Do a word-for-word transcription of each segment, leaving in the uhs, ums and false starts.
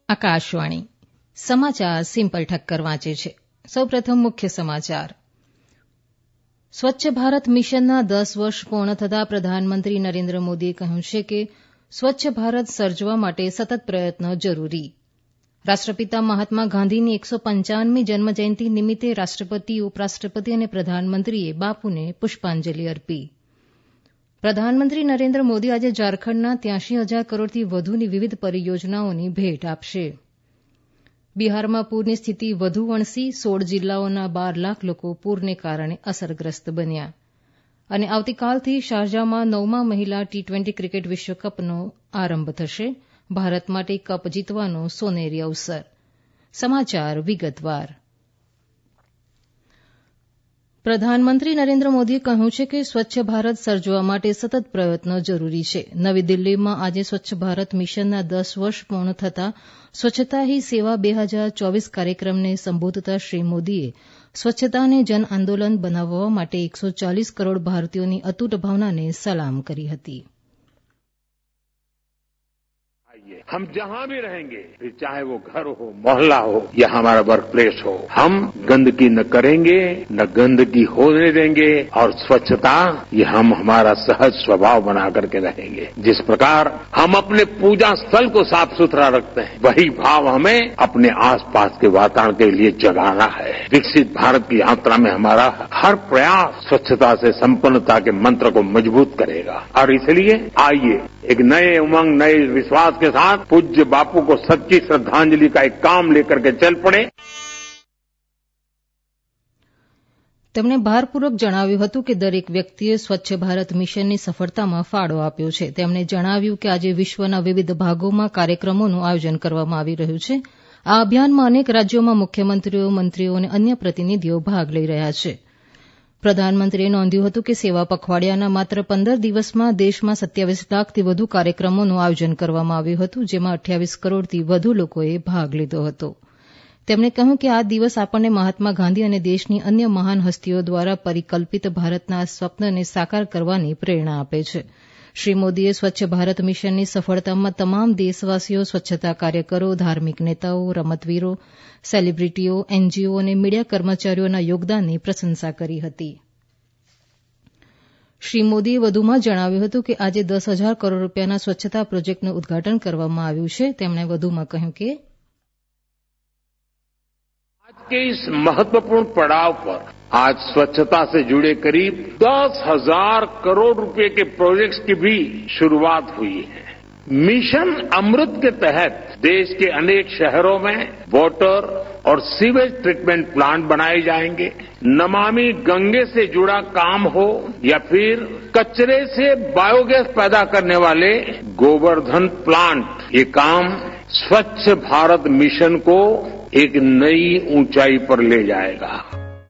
આકાશવાણી સમાચાર સિમ્પલ ઠક્કર વાંચે છે. સૌપ્રથમ મુખ્ય સમાચાર. સ્વચ્છ ભારત મિશનના દસ વર્ષ પૂર્ણ થતાં પ્રધાનમંત્રી નરેન્દ્ર મોદીએ કહ્યું છે કે સ્વચ્છ ભારત સર્જવા માટે સતત પ્રયત્નો જરૂરી. રાષ્ટ્રપિતા મહાત્મા ગાંધીની એકસો પંચાવનમી જન્મજયંતિ નિમિત્તે રાષ્ટ્રપતિ, ઉપરાષ્ટ્રપતિ અને પ્રધાનમંત્રીએ બાપુને પુષ્પાંજલિ અર્પી. પ્રધાનમંત્રી નરેન્દ્ર મોદી આજે ઝારખંડના ત્યાસી હજાર કરોડથી વધુની વિવિધ પરિયોજનાઓની ભેટ આપશે. બિહારમાં પૂરની સ્થિતિ વધુ વણસી, સોળ જિલ્લાઓના બાર લાખ લોકો પૂરને કારણે અસરગ્રસ્ત બન્યા. અને આવતીકાલથી શારજાહમાં નવમા મહિલા ટી ટ્વેન્ટી ક્રિકેટ વિશ્વકપનો આરંભ થશે. ભારત માટે કપ જીતવાનો સોનેરી અવસર. સમાચાર વિગતવાર. પ્રધાનમંત્રી નરેન્દ્ર મોદીએ કહ્યું છે કે સ્વચ્છ ભારત સર્જવા માટે સતત પ્રયત્નો જરૂરી છે. નવી દિલ્હીમાં આજે સ્વચ્છ ભારત મિશનના દસ વર્ષ પૂર્ણ થતાં સ્વચ્છતા હી સેવા બે હજાર ચોવીસ કાર્યક્રમને સંબોધતા શ્રી મોદીએ સ્વચ્છતાને જન આંદોલન બનાવવા માટે એકસો ચાલીસ કરોડ ભારતીયોની અતૂટ ભાવનાને સલામ કરી હતી. हम जहां भी रहेंगे, फिर चाहे वो घर हो, मोहल्ला हो या हमारा वर्क प्लेस हो, हम गंदगी न करेंगे, न गंदगी होने देंगे और स्वच्छता ये हम हमारा सहज स्वभाव बना करके रहेंगे. जिस प्रकार हम अपने पूजा स्थल को साफ सुथरा रखते हैं, वही भाव हमें अपने आसपास के वातावरण के लिए जगाना है. विकसित भारत की यात्रा में हमारा हर प्रयास स्वच्छता से संपन्नता के मंत्र को मजबूत करेगा. और इसलिए आइए एक नए उमंग, नए विश्वास के साथ पूज्य बापू को सच्ची श्रद्धांजलि का एक काम लेकर के चल पड़े. તેમણે ભારપૂર્વક જણાવ્યું હતું કે દરેક વ્યક્તિએ સ્વચ્છ ભારત મિશનની સફળતામાં ફાળો આપ્યો છે. તેમણે જણાવ્યું કે આજે વિશ્વના વિવિધ ભાગોમાં કાર્યક્રમોનું આયોજન કરવામાં આવી રહ્યું છે. આ અભિયાનમાં અનેક રાજ્યોમાં મુખ્યમંત્રીઓ, મંત્રીઓ અને અન્ય પ્રતિનિધિઓ ભાગ લઈ રહ્યા છે. પ્રધાનમંત્રીએ નોંધ્યું હતું કે સેવા પખવાડિયાના માત્ર પંદર દિવસમાં દેશમાં સત્યાવીસ લાખથી વધુ કાર્યક્રમોનું આયોજન કરવામાં આવ્યું હતું, જેમાં અઠ્યાવીસ કરોડથી વધુ લોકોએ ભાગ લીધો હતો. તેમણે કહ્યું કે આ દિવસ આપણને મહાત્મા ગાંધી અને દેશની અન્ય મહાન હસ્તીઓ દ્વારા પરિકલ્પિત ભારતના સ્વપ્નને સાકાર કરવાની પ્રેરણા આપે છે. શ્રી મોદીએ સ્વચ્છ ભારત મિશનની સફળતામાં તમામ દેશવાસીઓ, સ્વચ્છતા કાર્યકરો, ધાર્મિક નેતાઓ, રમતવીરો, સેલિબ્રિટીઓ, એનજીઓ અને મીડિયા કર્મચારીઓના યોગદાનની પ્રશંસા કરી હતી. શ્રી મોદીએ વધુમાં જણાવ્યું હતું કે આજે દસ હજાર કરોડ રૂપિયાના સ્વચ્છતા પ્રોજેક્ટનું ઉદઘાટન કરવામાં આવ્યું છે. તેમણે વધુમાં કહ્યું કે आज के इस महत्वपूर्ण पड़ाव पर आज स्वच्छता से जुड़े करीब दस हजार करोड़ रुपए के प्रोजेक्ट्स की भी शुरुआत हुई है. मिशन अमृत के तहत देश के अनेक शहरों में वाटर और सीवेज ट्रीटमेंट प्लांट बनाए जाएंगे. नमामि गंगे से जुड़ा काम हो या फिर कचरे से बायोगैस पैदा करने वाले गोवर्धन प्लांट, ये काम स्वच्छ भारत मिशन को एक नई ऊंचाई पर ले जाएगा.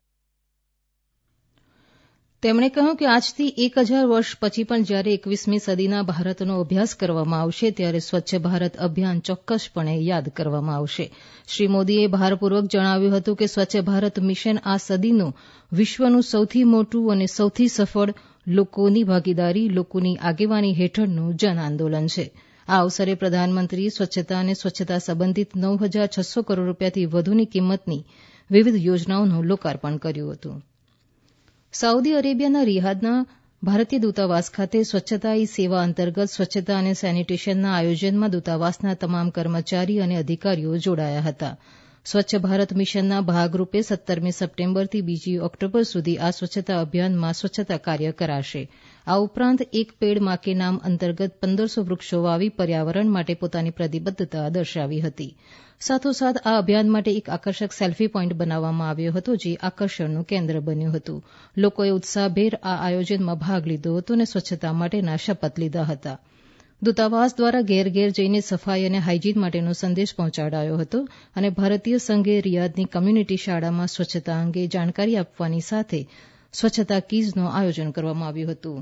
તેમણે કહ્યું કે આજથી એક હજાર વર્ષ પછી પણ જ્યારે એકવીસમી સદીના ભારતનો અભ્યાસ કરવામાં આવશે, ત્યારે સ્વચ્છ ભારત અભિયાન ચોક્કસપણે યાદ કરવામાં આવશે. શ્રી મોદીએ ભારપૂર્વક જણાવ્યું હતું કે સ્વચ્છ ભારત મિશન આ સદીનું વિશ્વનું સૌથી મોટું અને સૌથી સફળ લોકોની ભાગીદારી, લોકોની આગેવાની હેઠળનું જન આંદોલન છે. આ અવસરે પ્રધાનમંત્રીએ સ્વચ્છતા અને સ્વચ્છતા સંબંધિત નવ હજાર છસો કરોડ રૂપિયાથી વધુની કિંમતની વિવિધ યોજનાઓનું લોકાર્પણ કર્યું હતું. સાઉદી અરેબિયાના રિયાધના ભારતીય દૂતાવાસ ખાતે સ્વચ્છતા હી સેવા અંતર્ગત સ્વચ્છતા અને સેનિટેશનના આયોજનમાં દૂતાવાસના તમામ કર્મચારી અને અધિકારીઓ જોડાયા હતા. સ્વચ્છ ભારત મિશનના ભાગરૂપે સત્તરમી સપ્ટેમ્બરથી બીજી ઓક્ટોબર સુધી આ સ્વચ્છતા અભિયાનમાં સ્વચ્છતા કાર્ય કરાશે. આ ઉપરાંત એક પેડ માં કે નામ અંતર્ગત પંદરસો વૃક્ષો વાવી પર્યાવરણ માટે પોતાની પ્રતિબદ્ધતા દર્શાવી હતી. સાથોસાથ આ અભિયાન માટે એક આકર્ષક સેલ્ફી પોઈન્ટ બનાવવામાં આવ્યો હતો, જે આકર્ષણનું કેન્દ્ર બન્યું હતું. લોકોએ ઉત્સાહભેર આ આયોજનમાં ભાગ લીધો હતો અને સ્વચ્છતા માટેના શપથ લીધા હતા. દૂતાવાસ દ્વારા ઘેર ઘેર જઈને સફાઈ અને હાઇજીન માટેનો સંદેશ પહોંચાડાયો હતો અને ભારતીય સંઘે રિયાધની કમ્યુનિટી શાળામાં સ્વચ્છતા અંગે જાણકારી આપવાની સાથે સ્વચ્છતા ક્વિઝનું આયોજન કરવામાં આવ્યું હતું.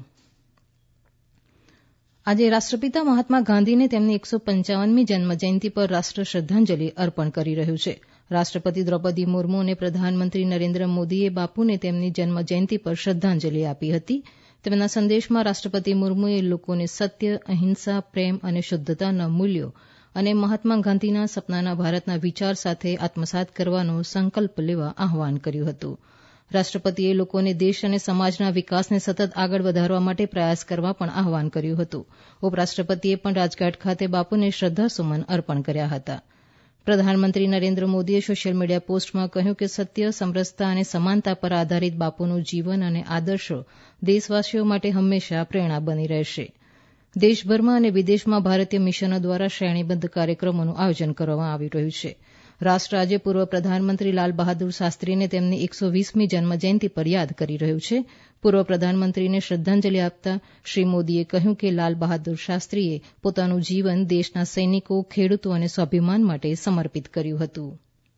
આજે રાષ્ટ્રપિતા મહાત્મા ગાંધીને તેમની એકસો પંચાવનમી જન્મજયંતિ પર રાષ્ટ્ર શ્રદ્ધાંજલિ અર્પણ કરી રહ્યું છે. રાષ્ટ્રપતિ દ્રૌપદી મુર્મુ અને પ્રધાનમંત્રી નરેન્દ્ર મોદીએ બાપુને તેમની જન્મજયંતિ પર શ્રદ્ધાંજલિ આપી હતી. તેમના સંદેશમાં રાષ્ટ્રપતિ મુર્મુએ લોકોને સત્ય, અહિંસા, પ્રેમ અને શુદ્ધતાના મૂલ્યો અને મહાત્મા ગાંધીના સપનાના ભારતના વિચાર સાથે આત્મસાત કરવાનો સંકલ્પ લેવા આહ્વાન કર્યું હતું. રાષ્ટ્રપતિએ લોકોને દેશ અને સમાજના વિકાસને સતત આગળ વધારવા માટે પ્રયાસ કરવા પણ આહ્વાન કર્યું હતું. ઉપરાષ્ટ્રપતિએ પણ રાજઘાટ ખાતે બાપુને શ્રદ્ધાસુમન અર્પણ કર્યા હતા. પ્રધાનમંત્રી નરેન્દ્ર મોદીએ સોશિયલ મીડિયા પોસ્ટમાં કહ્યું કે સત્ય, સમરસતા અને સમાનતા પર આધારિત બાપુનું જીવન અને આદર્શો દેશવાસીઓ માટે હંમેશા પ્રેરણા બની રહેશે. દેશભરમાં અને વિદેશમાં ભારતીય મિશનો દ્વારા શ્રેણીબદ્ધ કાર્યક્રમોનું આયોજન કરવામાં આવી રહ્યું છે. રાષ્ટ્ર આજે પૂર્વ પ્રધાનમંત્રી લાલ બહાદુર શાસ્ત્રીને તેમની એકસો વીસમી જન્મજયંતિ પર યાદ કરી રહ્યું છે. પૂર્વ પ્રધાનમંત્રીને શ્રદ્ધાંજલિ આપતા શ્રી મોદીએ કહ્યું કે લાલ બહાદુર શાસ્ત્રીએ પોતાનું જીવન દેશના સૈનિકો, ખેડૂતો અને સ્વાભિમાન માટે સમર્પિત કર્યું હતું.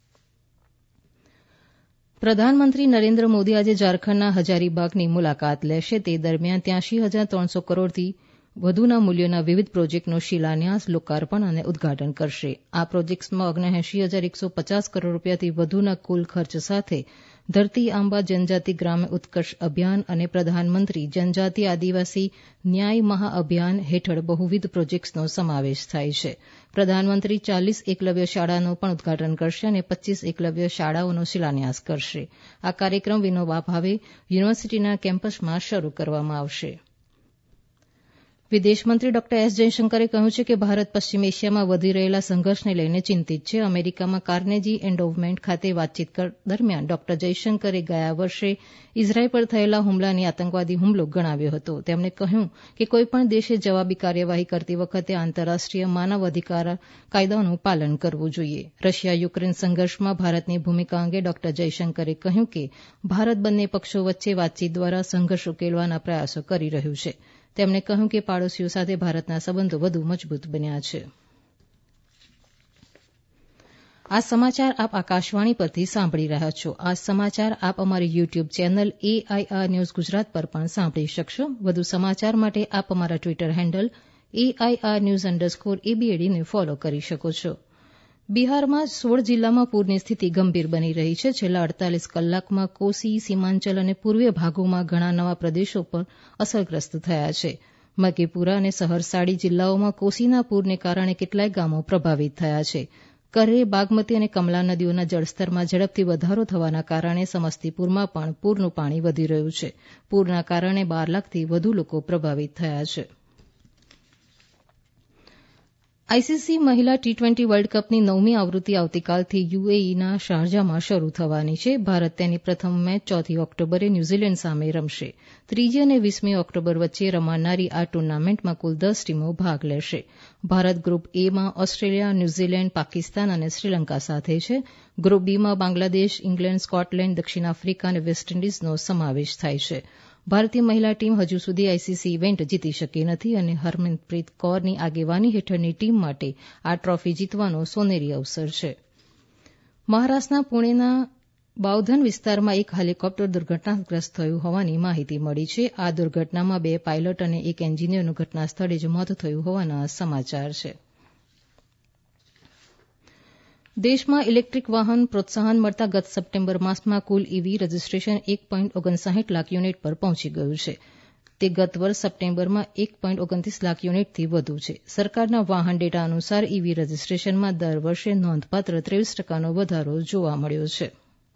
પ્રધાનમંત્રી નરેન્દ્ર મોદી આજે ઝારખંડના હજારીબાગની મુલાકાત લેશે. તે દરમિયાન ત્યાંશી હજાર ત્રણસો કરોડથી વધુના મૂલ્યના વિવિધ પ્રોજેક્ટનો શિલાન્યાસ, લોકાર્પણ અને ઉદઘાટન કરશે. આ પ્રોજેક્ટ્સમાં ઓગણએંશી હજાર એકસો પચાસ કરોડ રૂપિયાથી વધુના કુલ ખર્ચ સાથે ધરતી આંબા જનજાતિ ગ્રામ્ય ઉત્કર્ષ અભિયાન અને પ્રધાનમંત્રી જનજાતિ આદિવાસી ન્યાય મહાઅભિયાન હેઠળ બહુવિધ પ્રોજેક્ટ્સનો સમાવેશ થાય છે. પ્રધાનમંત્રી ચાલીસ એકલવ્ય શાળાનું પણ ઉદઘાટન કરશે અને પચ્ચીસ એકલવ્ય શાળાઓનો શિલાન્યાસ કરશે. આ કાર્યક્રમ વિનોબા ભાવે યુનિવર્સિટીના કેમ્પસમાં શરૂ કરવામાં આવશે. વિદેશમંત્રી ડોક્ટર એસ જયશંકરે કહ્યું છે કે ભારત પશ્ચિમ એશિયામાં વધી રહેલા સંઘર્ષને લઈને ચિંતિત છે. અમેરિકામાં કાર્નેગી એન્ડોવમેન્ટ ખાતે વાતચીત દરમિયાન ડોક્ટર જયશંકરે ગયા વર્ષે ઇઝરાયલ પર થયેલા હુમલાને આતંકવાદી હુમલો ગણાવ્યો હતો. તેમણે કહ્યું કે કોઈપણ દેશે જવાબી કાર્યવાહી કરતી વખતે આંતરરાષ્ટ્રીય માનવ અધિકાર કાયદાઓનું પાલન કરવું જોઈએ. રશિયા યુક્રેન સંઘર્ષમાં ભારતની ભૂમિકા અંગે ડોક્ટર જયશંકરે કહ્યું કે ભારત બંને પક્ષો વચ્ચે વાતચીત દ્વારા સંઘર્ષ ઉકેલવાના પ્રયાસો કરી રહ્યું છે. તેમણે કહ્યું કે પાડોશીઓ સાથે ભારતના સંબંધો વધુ મજબૂત બન્યા છે. આ સમાચાર આપ આકાશવાણી પરથી સાંભળી રહ્યા છો. આ સમાચાર આપ અમારી YouTube channel AIR news Gujarat પર પણ સાંભળી શકશો. વધુ સમાચાર માટે આપ અમારા Twitter handle AIR news underscore એબીએડીને ફોલો કરી શકો છો. બિહારમાં સોળ જિલ્લામાં પૂરની સ્થિતિ ગંભીર બની રહી છે. છેલ્લા અડતાલીસ કલાકમાં કોસી, સીમાંચલ અને પૂર્વીય ભાગોમાં ઘણા નવા પ્રદેશો પણ અસરગ્રસ્ત થયા છે. મધેપુરા અને સહરસાડી જિલ્લાઓમાં કોસીના પૂરને કારણે કેટલાય ગામો પ્રભાવિત થયા છે. કરરે, બાગમતી અને કમલા નદીઓના જળસ્તરમાં ઝડપથી વધારો થવાના કારણે સમસ્તીપુરમાં પણ પૂરનું પાણી વધી રહ્યું છે. પૂરના કારણે બાર લાખથી વધુ લોકો પ્રભાવિત થયા છે. આઈસીસી મહિલા ટી ટ્વેન્ટી વર્લ્ડ કપની નવમી આવૃત્તિ આવતીકાલથી યુએઈના શારજાહમાં શરૂ થવાની છે. ભારત તેની પ્રથમ મેચ ચોથી ઓક્ટોબરે ન્યૂઝીલેન્ડ સામે રમશે. ત્રીજી અને વીસમી ઓક્ટોબર વચ્ચે રમાનારી આ ટૂર્નામેન્ટમાં કુલ દસ ટીમો ભાગ લેશે. ભારત ગ્રુપ એમાં ઓસ્ટ્રેલિયા, ન્યૂઝીલેન્ડ, પાકિસ્તાન અને શ્રીલંકા સાથે છે. ગ્રુપ બીમાં બાંગ્લાદેશ, ઇંગ્લેન્ડ, સ્કોટલેન્ડ, દક્ષિણ આફ્રિકા અને વેસ્ટ ઇન્ડિઝનો સમાવેશ થાય છે. ભારતીય મહિલા ટીમ હજુ સુધી આઈસીસી ઇવેન્ટ જીતી શકી નથી અને હરમનપ્રીત કૌરની આગેવાની હેઠળની ટીમ માટે આ ટ્રોફી જીતવાનો સોનેરી અવસર છે. મહારાષ્ટ્રના પુણેના બાવધન વિસ્તારમાં એક હેલિકોપ્ટર દુર્ઘટનાગ્રસ્ત થયું હોવાની માહિતી મળી છે. આ દુર્ઘટનામાં બે પાયલટ અને એક એન્જિનિયરનું ઘટના સ્થળે જ મોત થયું હોવાના સમાચાર છે. દેશમાં ઇલેક્ટ્રિક વાહન પ્રોત્સાહન મળતા ગત સપ્ટેમ્બર માસમાં કુલ ઈવી રજીસ્ટ્રેશન એક પોઈન્ટ ઓગણસાઠ લાખ યુનિટ પર પહોંચી ગયું છે. તે ગત વર્ષ સપ્ટેમ્બરમાં એક પોઈન્ટ ઓગણત્રીસ લાખ યુનિટથી વધુ છે. સરકારના વાહન ડેટા અનુસાર ઈવી રજીસ્ટ્રેશનમાં દર વર્ષે નોંધપાત્ર ત્રેવીસ ટકાનો વધારો જોવા મળ્યો છે.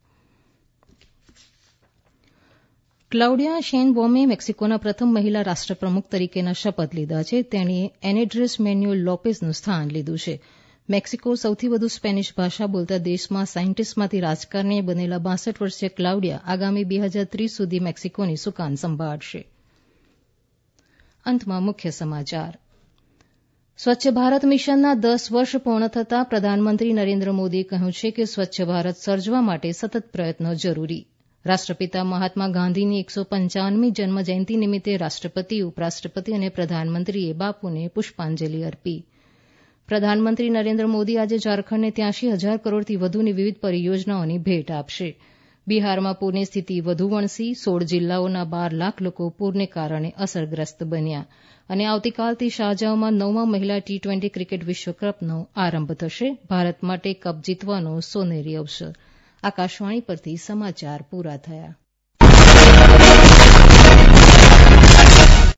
ક્લાઉડિયા શેનબોમે મેક્સિકોના પ્રથમ મહિલા રાષ્ટ્રપ્રમુખ તરીકેના શપથ લીધા છે. તેણીએ એનેડ્રેસ મેન્યુઅલ લોપેઝનું સ્થાન લીધું છે. મેક્સિકો સૌથી વધુ સ્પેનિશ ભાષા બોલતા દેશમાં સાયન્ટિસ્ટમાંથી રાજકારણીએ બનેલા બાસઠ વર્ષીય ક્લાઉડિયા આગામી બે હજાર ત્રીસ સુધી મેક્સિકોની સુકાન સંભાળશે. અંતમાં મુખ્ય સમાચાર. સ્વચ્છ ભારત મિશનના દસ વર્ષ પૂર્ણ થતાં પ્રધાનમંત્રી નરેન્દ્ર મોદીએ કહ્યું છે કે સ્વચ્છ ભારત સર્જવા માટે સતત પ્રયત્નો જરૂરી. રાષ્ટ્રપિતા મહાત્મા ગાંધીની એકસો પંચાવનમી જન્મજયંતિ નિમિત્તે રાષ્ટ્રપતિ, ઉપરાષ્ટ્રપતિ અને પ્રધાનમંત્રીએ બાપુને પુષ્પાંજલિ અર્પી. પ્રધાનમંત્રી નરેન્દ્ર મોદી આજે ઝારખંડને ત્યાંશી હજાર કરોડથી વધુની વિવિધ પરિયોજનાઓની ભેટ આપશે. બિહારમાં પૂરની સ્થિતિ વધુ વણસી. સોળ જિલ્લાઓના બાર લાખ લોકો પૂરને કારણે અસરગ્રસ્ત બન્યા. અને આવતીકાલથી શારજાહમાં નવમા મહિલા ટી ટ્વેન્ટી ક્રિકેટ વિશ્વકપનો આરંભ થશે. ભારત માટે કપ જીતવાનો સોનેરી અવસર. આકાશવાણી પરથી સમાચાર પૂરા થયા.